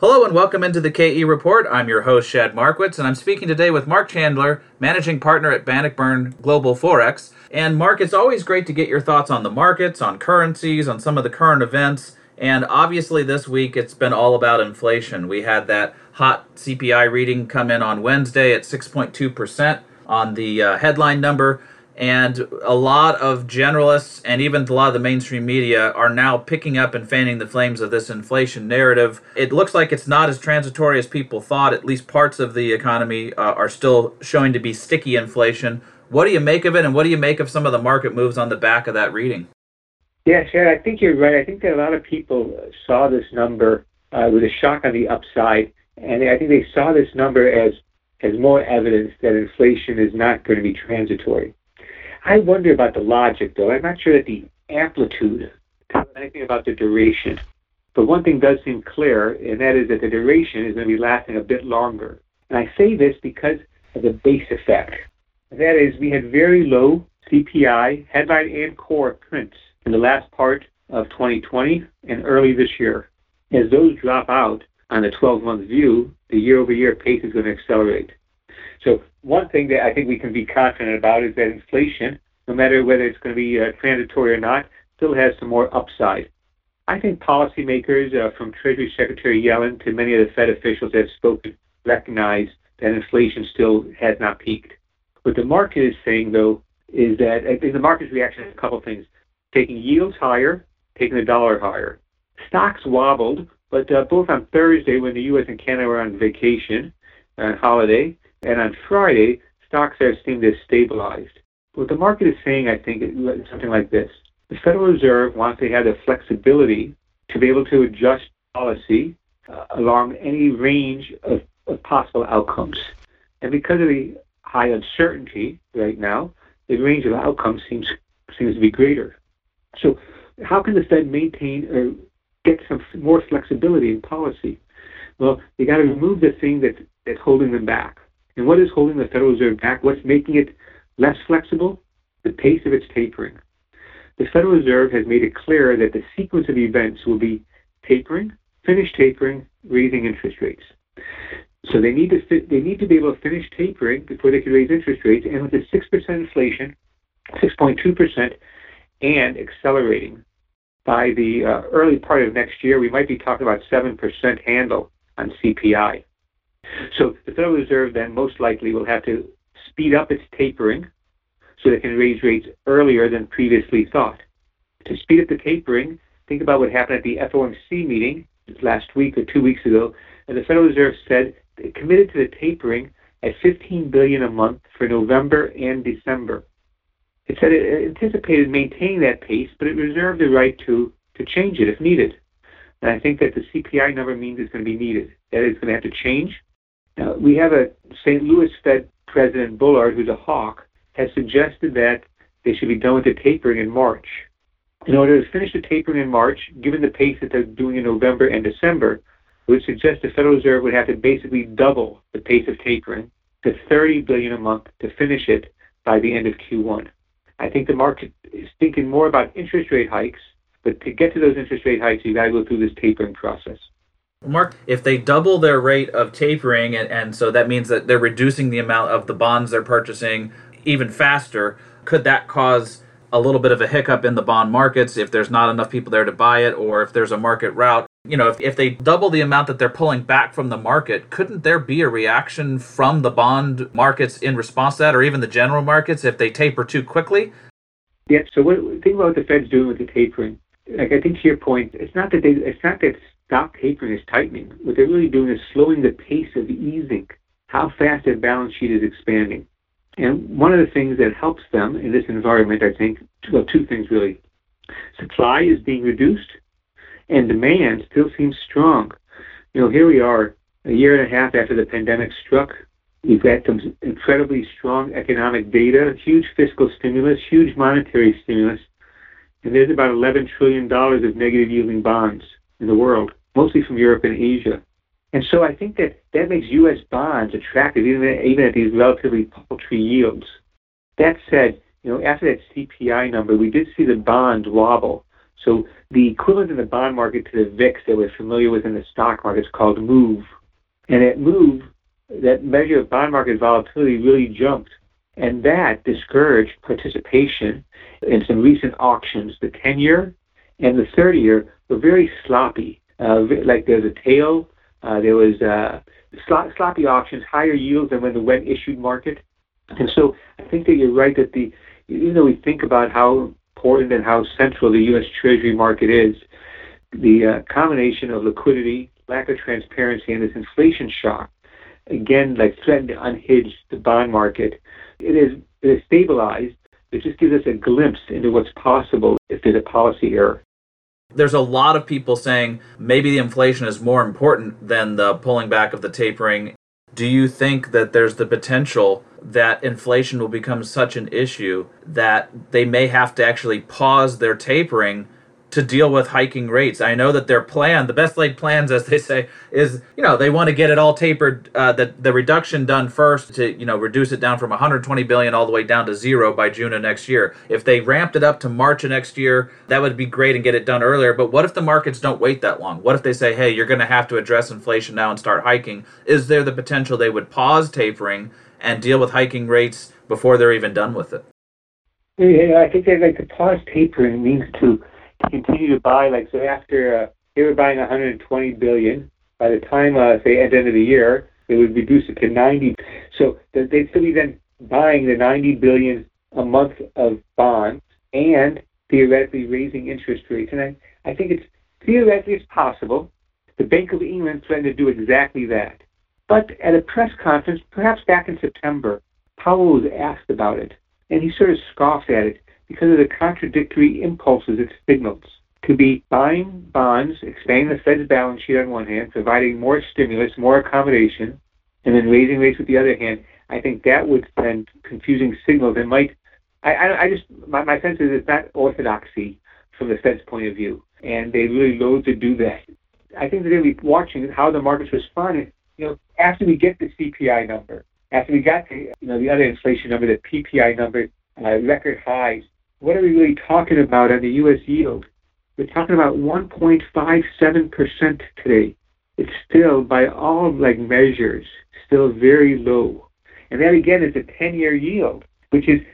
Hello and welcome into the KE Report. I'm your host, Shad Markowitz, and I'm speaking today with Mark Chandler, Managing Partner at Bannockburn Global Forex. And Mark, it's always great to get your thoughts on the markets, on currencies, on some of the current events. And obviously this week it's been all about inflation. We had that hot CPI reading come in on Wednesday at 6.2% on the headline number. And a lot of generalists and even a lot of the mainstream media are now picking up and fanning the flames of this inflation narrative. It looks like it's not as transitory as people thought. At least parts of the economy are still showing to be sticky inflation. What do you make of it, and what do you make of some of the market moves on the back of that reading? Yeah, Chad, I think you're right. I think that a lot of people saw this number with a shock on the upside, and I think they saw this number as more evidence that inflation is not going to be transitory. I wonder about the logic, though. I'm not sure that the amplitude tells anything about the duration. But one thing does seem clear, and that is that the duration is going to be lasting a bit longer. And I say this because of the base effect. That is, we had very low CPI, headline and core prints in the last part of 2020 and early this year. As those drop out on the 12-month view, the year-over-year pace is going to accelerate. So one thing that I think we can be confident about is that inflation, no matter whether it's going to be transitory or not, still has some more upside. I think policymakers, from Treasury Secretary Yellen to many of the Fed officials that have spoken, recognize that inflation still has not peaked. What the market is saying, though, is that I think the market's reaction is a couple of things: taking yields higher, taking the dollar higher. Stocks wobbled, but both on Thursday when the U.S. and Canada were on vacation, on holiday, and on Friday, stocks there seem to have stabilized. What the market is saying, I think, is something like this. The Federal Reserve wants to have the flexibility to be able to adjust policy along any range of possible outcomes. And because of the high uncertainty right now, the range of outcomes seems to be greater. So how can the Fed maintain or get some more flexibility in policy? Well, they got to remove the thing that's holding them back. And what is holding the Federal Reserve back? What's making it less flexible? The pace of its tapering. The Federal Reserve has made it clear that the sequence of events will be tapering, finish tapering, raising interest rates. So they need to be able to finish tapering before they can raise interest rates. And with the 6% inflation, 6.2%, and accelerating by the early part of next year, we might be talking about 7% handle on CPI. So the Federal Reserve then most likely will have to speed up its tapering so they can raise rates earlier than previously thought. To speed up the tapering, think about what happened at the FOMC meeting last week or 2 weeks ago, and the Federal Reserve said it committed to the tapering at $15 billion a month for November and December. It said it anticipated maintaining that pace, but it reserved the right to change it if needed. And I think that the CPI number means it's going to be needed. That it's going to have to change. Now, we have a St. Louis Fed President Bullard, who's a hawk, has suggested that they should be done with the tapering in March. In order to finish the tapering in March, given the pace that they're doing in November and December, it would suggest the Federal Reserve would have to basically double the pace of tapering to $30 billion a month to finish it by the end of Q1. I think the market is thinking more about interest rate hikes, but to get to those interest rate hikes, you got to go through this tapering process. Mark, if they double their rate of tapering, and so that means that they're reducing the amount of the bonds they're purchasing even faster, could that cause a little bit of a hiccup in the bond markets if there's not enough people there to buy it, or if there's a market rout? You know, if they double the amount that they're pulling back from the market, couldn't there be a reaction from the bond markets in response to that, or even the general markets if they taper too quickly? Yeah, so think about what the Fed's doing with the tapering. Like, I think to your point, it's not that stop tapering is tightening. What they're really doing is slowing the pace of easing, how fast their balance sheet is expanding. And one of the things that helps them in this environment, I think, two things really. Supply is being reduced, and demand still seems strong. You know, here we are a year and a half after the pandemic struck. We've got some incredibly strong economic data, huge fiscal stimulus, huge monetary stimulus, and there's about $11 trillion of negative yielding bonds in the world, mostly from Europe and Asia. And so I think that makes U.S. bonds attractive, even at these relatively paltry yields. That said, you know, after that CPI number, we did see the bond wobble. So the equivalent in the bond market to the VIX that we're familiar with in the stock market is called MOVE. And at MOVE, that measure of bond market volatility really jumped. And that discouraged participation in some recent auctions. The 10-year and the 30-year were very sloppy. Like there's a tail, there was sloppy auctions, higher yields than when the when issued market. And so I think that you're right that even though we think about how important and how central the U.S. Treasury market is, the combination of liquidity, lack of transparency, and this inflation shock, again, like threatened to unhinge the bond market. It is stabilized. It just gives us a glimpse into what's possible if there's a policy error. There's a lot of people saying maybe the inflation is more important than the pulling back of the tapering. Do you think that there's the potential that inflation will become such an issue that they may have to actually pause their tapering to deal with hiking rates? I know that their plan, the best laid plans, as they say, is, they want to get it all tapered, the reduction done first to, reduce it down from 120 billion all the way down to zero by June of next year. If they ramped it up to March of next year, that would be great and get it done earlier. But what if the markets don't wait that long? What if they say, hey, you're going to have to address inflation now and start hiking? Is there the potential they would pause tapering and deal with hiking rates before they're even done with it? Yeah, I think that the pause tapering means to continue to buy, so after they were buying 120 billion, by the time, say, at the end of the year, they would reduce it to 90. So they'd still be then buying the 90 billion a month of bonds and theoretically raising interest rates. And I think theoretically it's possible. The Bank of England threatened to do exactly that. But at a press conference, perhaps back in September, Powell was asked about it, and he sort of scoffed at it because of the contradictory impulses it signals. To be buying bonds, expanding the Fed's balance sheet on one hand, providing more stimulus, more accommodation, and then raising rates with the other hand, I think that would send confusing signals and my sense is it's not orthodoxy from the Fed's point of view, and they really loathe to do that. I think they're going to be watching how the markets respond. After we get the CPI number, after we got the other inflation number, the PPI number, record highs, what are we really talking about on the U.S. yield? We're talking about 1.57% today. It's still, by all measures, still very low. And that again is a 10-year yield, which is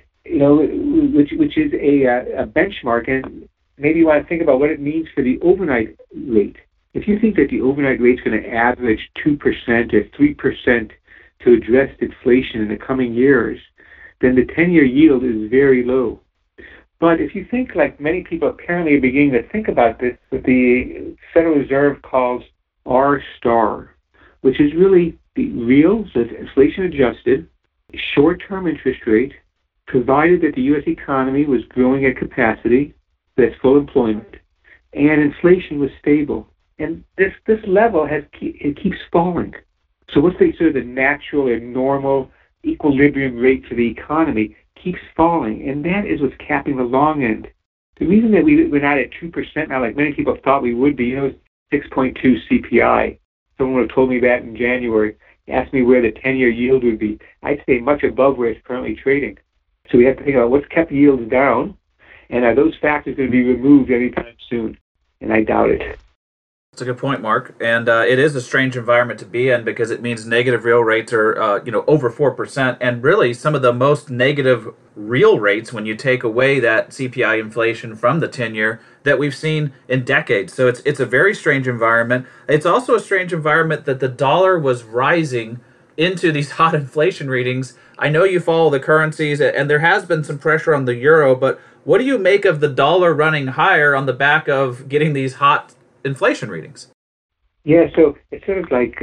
which is a benchmark. And maybe you want to think about what it means for the overnight rate. If you think that the overnight rate is going to average 2% or 3% to address inflation in the coming years, then the 10-year yield is very low. But if you think, like many people apparently are beginning to think about this, what the Federal Reserve calls R star, which is really the real, so it's inflation adjusted, short-term interest rate, provided that the U.S. economy was growing at capacity, that's full employment, and inflation was stable. And this level it keeps falling. So what's the sort of the natural or normal equilibrium rate for the economy keeps falling, and that is what's capping the long end. The reason that we're not at 2% now, like many people thought we would be, 6.2 CPI. Someone would have told me that in January, asked me where the 10-year yield would be. I'd say much above where it's currently trading. So we have to think about what's kept yields down, and are those factors going to be removed anytime soon? And I doubt it. That's a good point, Mark. And it is a strange environment to be in because it means negative real rates are, over 4%. And really, some of the most negative real rates when you take away that CPI inflation from the 10-year that we've seen in decades. So it's a very strange environment. It's also a strange environment that the dollar was rising into these hot inflation readings. I know you follow the currencies, and there has been some pressure on the euro, but what do you make of the dollar running higher on the back of getting these hot inflation readings? Yeah, so it's sort of like,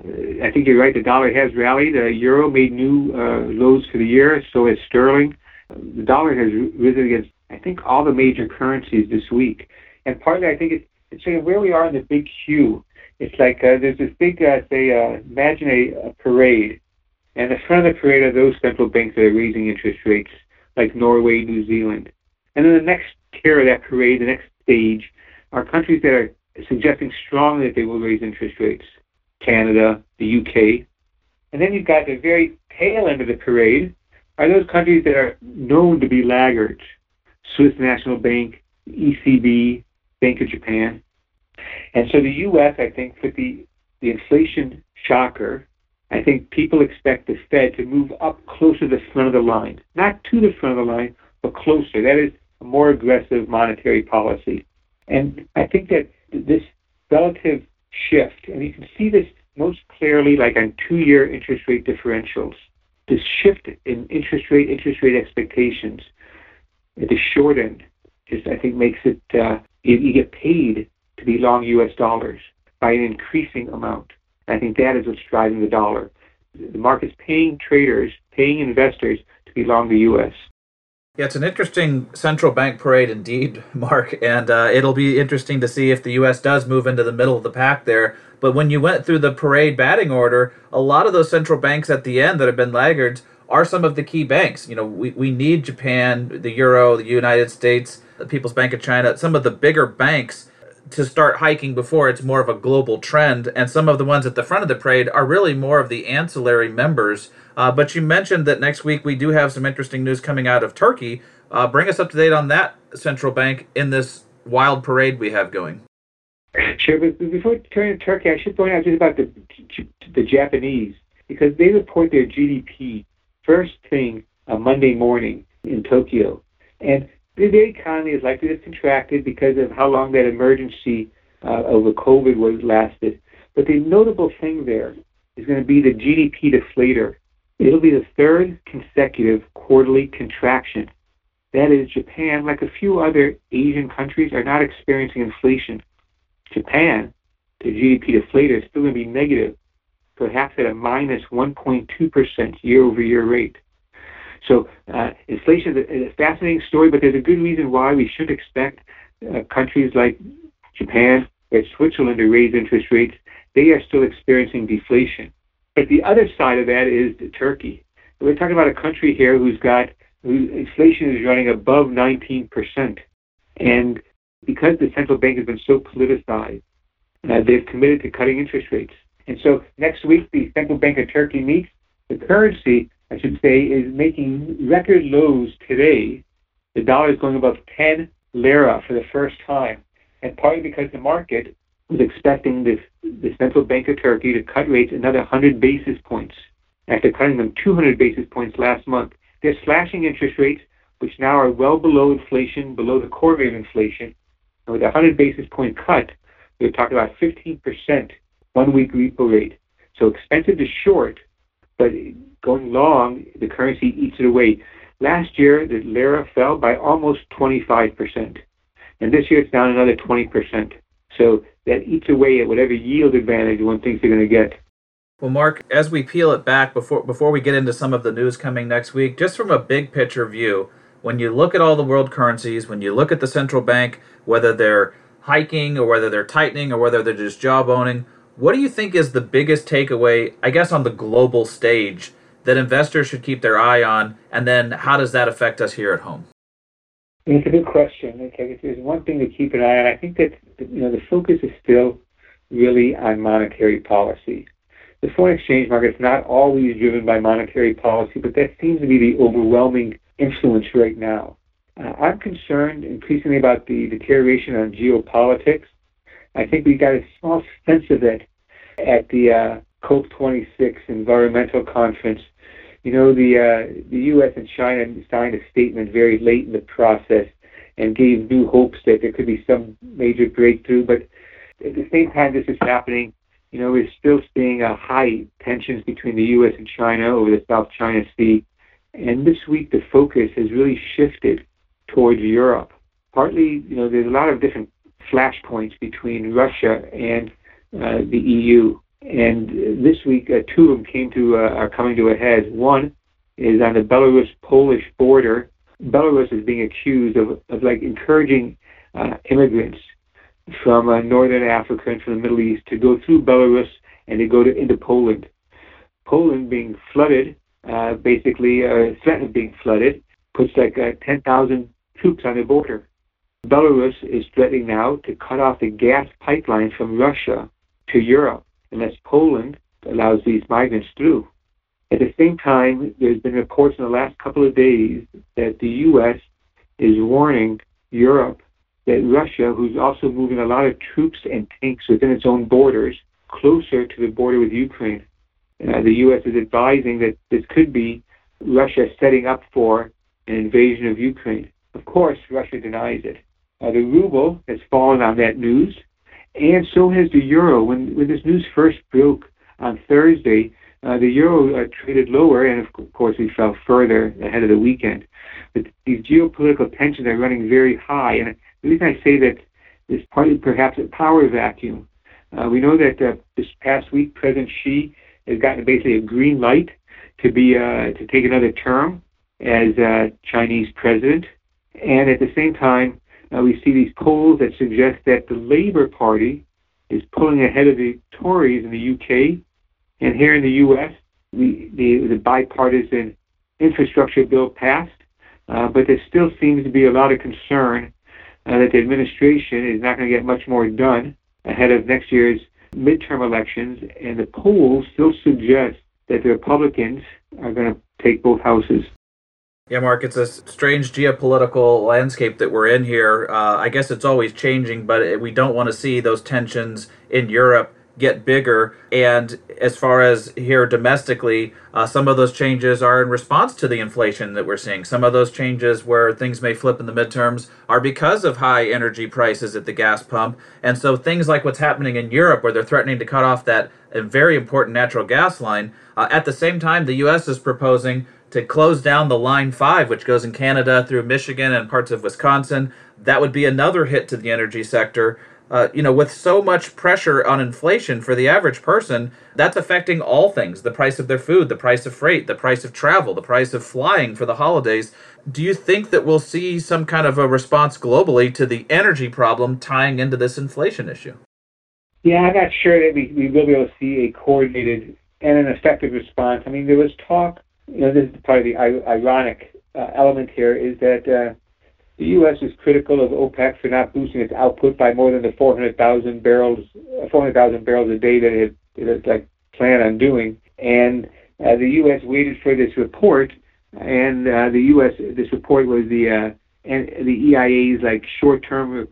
I think you're right, the dollar has rallied. The euro made new lows for the year, so has sterling. The dollar has risen against, I think, all the major currencies this week. And partly, I think it's saying where we are in the big queue. It's like there's this big, imagine a parade. And the front of the parade are those central banks that are raising interest rates, like Norway, New Zealand. And then the next tier of that parade, the next stage, are countries that are suggesting strongly that they will raise interest rates. Canada, the UK. And then you've got the very tail end of the parade are those countries that are known to be laggards. Swiss National Bank, ECB, Bank of Japan. And so the U.S., I think, with the inflation shocker, I think people expect the Fed to move up closer to the front of the line. Not to the front of the line, but closer. That is a more aggressive monetary policy. And I think that this relative shift, and you can see this most clearly like on 2-year interest rate differentials, this shift in interest rate expectations at the short end just, I think, makes it, you get paid to be long U.S. dollars by an increasing amount. I think that is what's driving the dollar. The market's paying traders, paying investors to be long the U.S. Yeah, it's an interesting central bank parade indeed, Mark, and it'll be interesting to see if the U.S. does move into the middle of the pack there. But when you went through the parade batting order, a lot of those central banks at the end that have been laggards are some of the key banks. You know, we need Japan, the Euro, the United States, the People's Bank of China, some of the bigger banks to start hiking before it's more of a global trend. And some of the ones at the front of the parade are really more of the ancillary members. But you mentioned that next week we do have some interesting news coming out of Turkey. Bring us up to date on that central bank in this wild parade we have going. Sure, but before turning to Turkey, I should point out just about the Japanese, because they report their GDP first thing on Monday morning in Tokyo. And their economy is likely to have contracted because of how long that emergency over COVID was lasted. But the notable thing there is going to be the GDP deflator. It'll be the third consecutive quarterly contraction. That is, Japan, like a few other Asian countries, are not experiencing inflation. Japan, the GDP deflator, is still going to be negative, perhaps at a minus 1.2% year-over-year rate. So inflation is a fascinating story, but there's a good reason why we should expect countries like Japan or Switzerland to raise interest rates. They are still experiencing deflation. But the other side of that is Turkey. We're talking about a country here whose inflation is running above 19%. And because the central bank has been so politicized, they've committed to cutting interest rates. And so next week, the Central Bank of Turkey meets. The currency, I should say, is making record lows today. The dollar is going above 10 lira for the first time, and partly because the market was expecting the Central Bank of Turkey to cut rates another 100 basis points after cutting them 200 basis points last month. They're slashing interest rates, which now are well below inflation, below the core rate of inflation. And with a 100 basis point cut, we're talking about 15% one-week repo rate. So expensive to short, but going long, the currency eats it away. Last year, the lira fell by almost 25%. And this year, it's down another 20%. So that eats away at whatever yield advantage one thinks they're going to get. Well, Mark, as we peel it back before we get into some of the news coming next week, just from a big picture view, when you look at all the world currencies, when you look at the central bank, whether they're hiking or whether they're tightening or whether they're just jawboning, what do you think is the biggest takeaway, I guess, on the global stage that investors should keep their eye on? And then how does that affect us here at home? It's a good question. Okay, there's one thing to keep an eye on. I think that the focus is still really on monetary policy. The foreign exchange market is not always driven by monetary policy, but that seems to be the overwhelming influence right now. I'm concerned increasingly about the deterioration on geopolitics. I think we got a small sense of it at the COP26 environmental conference. The U.S. and China signed a statement very late in the process and gave new hopes that there could be some major breakthrough. But at the same time this is happening, we're still seeing high tensions between the U.S. and China over the South China Sea. And this week the focus has really shifted towards Europe. Partly, there's a lot of different flashpoints between Russia and the EU. And this week, two of them are coming to a head. One is on the Belarus-Polish border. Belarus is being accused of encouraging immigrants from northern Africa and from the Middle East to go through Belarus and to go into Poland. Poland being flooded, threatened of being flooded, puts 10,000 troops on the border. Belarus is threatening now to cut off the gas pipeline from Russia to Europe unless Poland allows these migrants through. At the same time, there's been reports in the last couple of days that the U.S. is warning Europe that Russia, who's also moving a lot of troops and tanks within its own borders, closer to the border with Ukraine. The U.S. is advising that this could be Russia setting up for an invasion of Ukraine. Of course, Russia denies it. The ruble has fallen on that news, and so has the euro. When this news first broke on Thursday, the euro traded lower, and of course we fell further ahead of the weekend. But these geopolitical tensions are running very high, and the reason I say that is partly perhaps a power vacuum. We know that this past week, President Xi has gotten basically a green light to take another term as Chinese president, and at the same time, we see these polls that suggest that the Labour Party is pulling ahead of the Tories in the UK. And here in the U.S., the bipartisan infrastructure bill passed, but there still seems to be a lot of concern that the administration is not going to get much more done ahead of next year's midterm elections, and the polls still suggest that the Republicans are going to take both houses. Yeah, Mark, it's a strange geopolitical landscape that we're in here. I guess it's always changing, but we don't want to see those tensions in Europe get bigger. And as far as here domestically, some of those changes are in response to the inflation that we're seeing. Some of those changes where things may flip in the midterms are because of high energy prices at the gas pump. And so things like what's happening in Europe, where they're threatening to cut off that very important natural gas line. At the same time, the U.S. is proposing to close down the Line 5, which goes in Canada through Michigan and parts of Wisconsin. That would be another hit to the energy sector. With so much pressure on inflation for the average person, that's affecting all things: the price of their food, the price of freight, the price of travel, the price of flying for the holidays. Do you think that we'll see some kind of a response globally to the energy problem tying into this inflation issue? Yeah, I'm not sure that we will be able to see a coordinated and an effective response. I mean, there was talk, this is probably the ironic element here, is that the U.S. is critical of OPEC for not boosting its output by more than the 400,000 barrels a day that it planned on doing. And the U.S. waited for this report, and this report was the EIA's short-term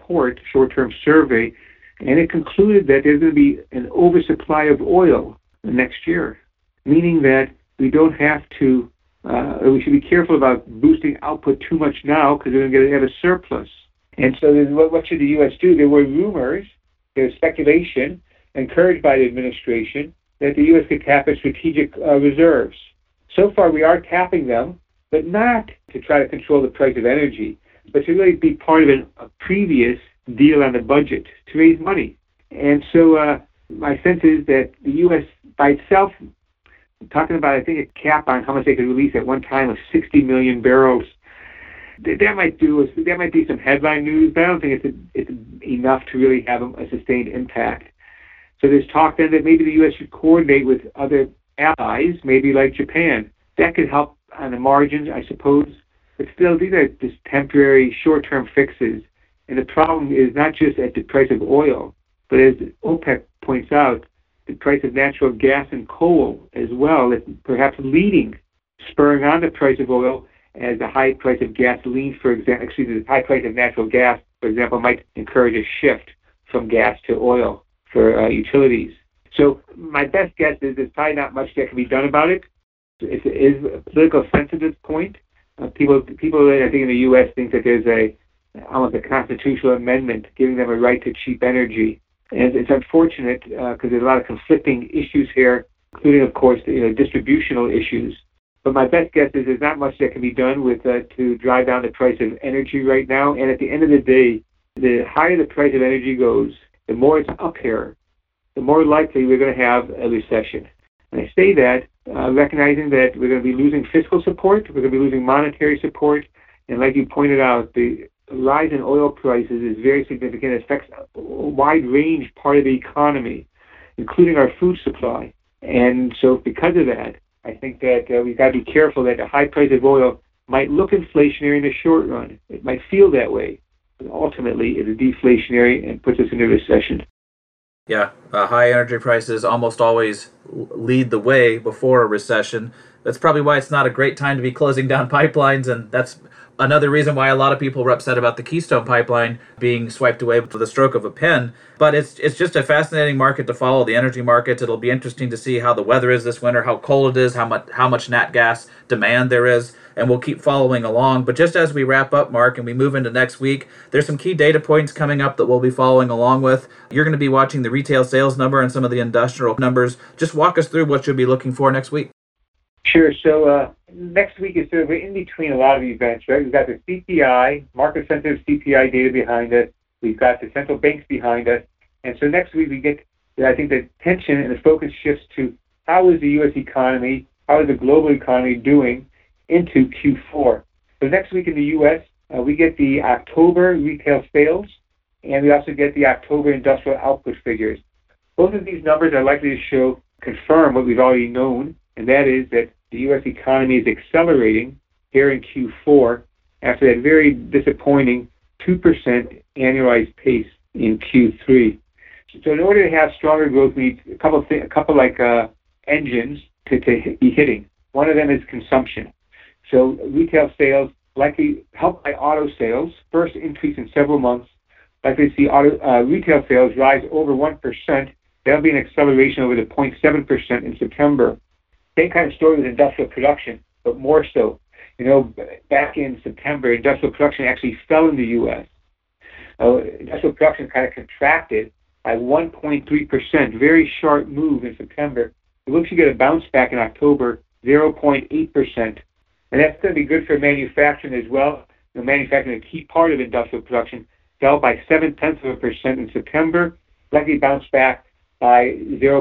survey, and it concluded that there's going to be an oversupply of oil next year, meaning that we don't have to. We should be careful about boosting output too much now because we're going to have a surplus. And so what should the U.S. do? There were rumors, there was speculation, encouraged by the administration, that the U.S. could tap its strategic reserves. So far, we are tapping them, but not to try to control the price of energy, but to really be part of a previous deal on the budget to raise money. And so my sense is that the U.S. by itself, talking about, I think, a cap on how much they could release at one time of 60 million barrels. That might be some headline news, but I don't think it's enough to really have a sustained impact. So there's talk then that maybe the U.S. should coordinate with other allies, maybe like Japan. That could help on the margins, I suppose. But still, these are just temporary, short-term fixes. And the problem is not just at the price of oil, but as OPEC points out, the price of natural gas and coal as well, that perhaps spurring on the price of oil, as the high price of gasoline, the high price of natural gas, for example, might encourage a shift from gas to oil for utilities. So my best guess is there's probably not much that can be done about it. It is a political sensitive point. People, I think in the U.S. think that there's almost a constitutional amendment giving them a right to cheap energy. And it's unfortunate because there's a lot of conflicting issues here, including, of course, distributional issues. But my best guess is there's not much that can be done to drive down the price of energy right now. And at the end of the day, the higher the price of energy goes, the more it's up here, the more likely we're going to have a recession. And I say that recognizing that we're going to be losing fiscal support, we're going to be losing monetary support, and like you pointed out, the rise in oil prices is very significant. It affects a wide range part of the economy, including our food supply. And so because of that, I think that we've got to be careful that the high price of oil might look inflationary in the short run. It might feel that way, but ultimately it is deflationary and puts us into recession. Yeah, high energy prices almost always lead the way before a recession. That's probably why it's not a great time to be closing down pipelines, and that's Another reason why a lot of people were upset about the Keystone Pipeline being swiped away with the stroke of a pen. But it's just a fascinating market to follow, the energy markets. It'll be interesting to see how the weather is this winter, how cold it is, how much nat gas demand there is, and we'll keep following along. But just as we wrap up, Mark, and we move into next week, there's some key data points coming up that we'll be following along with. You're going to be watching the retail sales number and some of the industrial numbers. Just walk us through what you'll be looking for next week. Sure. So next week is sort of in between a lot of events, right? We've got the CPI, market-sensitive CPI data behind us. We've got the central banks behind us. And so next week we get, I think, the attention and the focus shifts to how is the U.S. economy, how is the global economy doing into Q4. So next week in the U.S., we get the October retail sales, and we also get the October industrial output figures. Both of these numbers are likely to confirm what we've already known, and that is that the U.S. economy is accelerating here in Q4 after that very disappointing 2% annualized pace in Q3. So in order to have stronger growth, we need a couple engines to be hitting. One of them is consumption. So retail sales likely helped by auto sales, first increase in several months, likely to see retail sales rise over 1%. That'll be an acceleration over the 0.7% in September. Same kind of story with industrial production, but more so. Back in September, industrial production actually fell in the U.S. Industrial production kind of contracted by 1.3%, very sharp move in September. It looks to get a bounce back in October, 0.8%. And that's going to be good for manufacturing as well. Manufacturing, a key part of industrial production, fell by 0.7% in September, likely bounce back by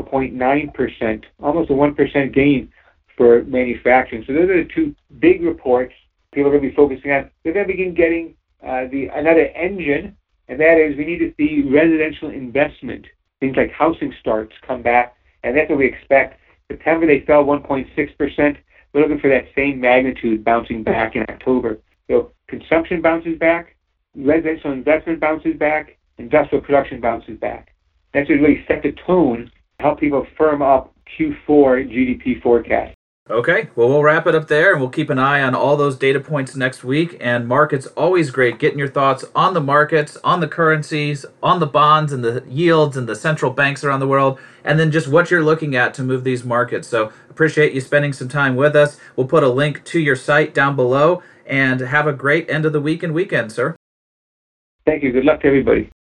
0.9%, almost a 1% gain for manufacturing. So those are the two big reports people are going to be focusing on. They're going to begin getting another engine, and that is we need to see residential investment, things like housing starts come back, and that's what we expect. September they fell 1.6%. We're looking for that same magnitude bouncing back in October. So consumption bounces back, residential investment bounces back, industrial production bounces back. That's what really set the tone to help people firm up Q4 GDP forecast. Okay, well, we'll wrap it up there, and we'll keep an eye on all those data points next week. And Mark, it's always great getting your thoughts on the markets, on the currencies, on the bonds and the yields and the central banks around the world, and then just what you're looking at to move these markets. So appreciate you spending some time with us. We'll put a link to your site down below, and have a great end of the week and weekend, sir. Thank you. Good luck to everybody.